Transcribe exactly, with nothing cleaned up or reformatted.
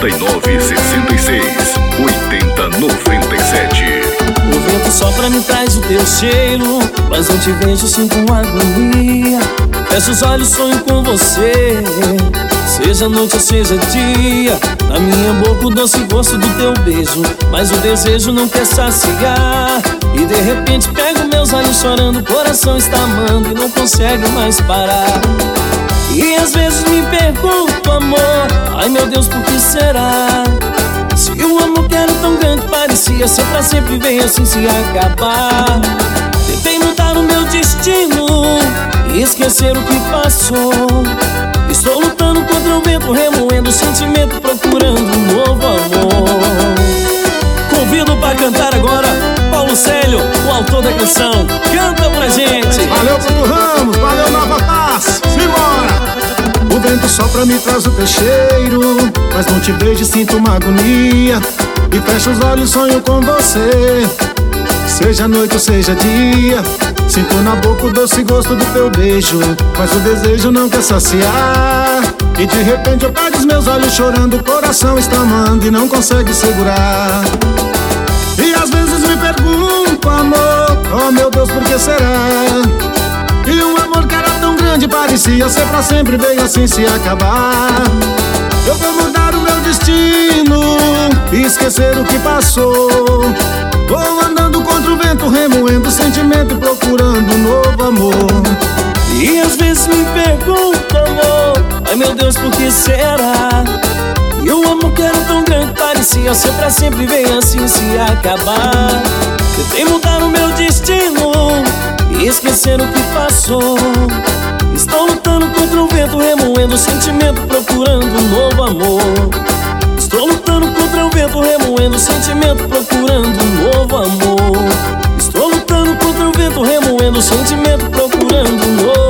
noventa e nove, sessenta e seis, oitenta, noventa e sete. O vento sopra, me traz o teu cheiro, mas não te vejo, sinto uma agonia. Fecho os olhos, sonho com você, seja noite ou seja dia. Na minha boca o doce gosto do teu beijo, mas o desejo não quer saciar. E de repente pego meus olhos chorando, o coração está amando e não consegue mais parar. E às vezes me pergunto, amor, ai meu Deus, por que será? Se o amor que era tão grande parecia ser pra sempre, veio assim se acabar. Tentei mudar o meu destino e esquecer o que passou. Estou lutando contra o vento, remoendo o sentimento, procurando um novo amor. Convido pra cantar agora Paulo Célio, o autor da canção. Canta pra gente. Valeu, Bruno Ramos, valeu, Nova Paz, simbora! O vento sopra, me traz o teu cheiro, mas não te vejo e sinto uma agonia. E fecho os olhos, sonho com você, seja noite ou seja dia. Sinto na boca o doce gosto do teu beijo, mas o desejo não quer saciar. E de repente eu pego os meus olhos chorando, o coração está amando e não consegue segurar. E às vezes me pergunto, amor, oh meu Deus, por que será? E um amor que era tão grande parecia ser pra sempre, veio assim se acabar. Eu vou mudar o meu destino e esquecer o que passou. Vou andando contra o vento, remoendo o sentimento e procurando um novo amor. E às vezes me pergunto, amor, ai meu Deus, por que será? E o amor que era tão grande parecia ser pra sempre, veio assim se acabar. Tentei mudar o meu destino e esquecer o que passou. Estou lutando contra o vento, remoendo o sentimento, procurando um novo amor. Estou lutando contra o vento, remoendo o sentimento, procurando um novo amor. Estou lutando contra o vento, remoendo o sentimento, procurando um novo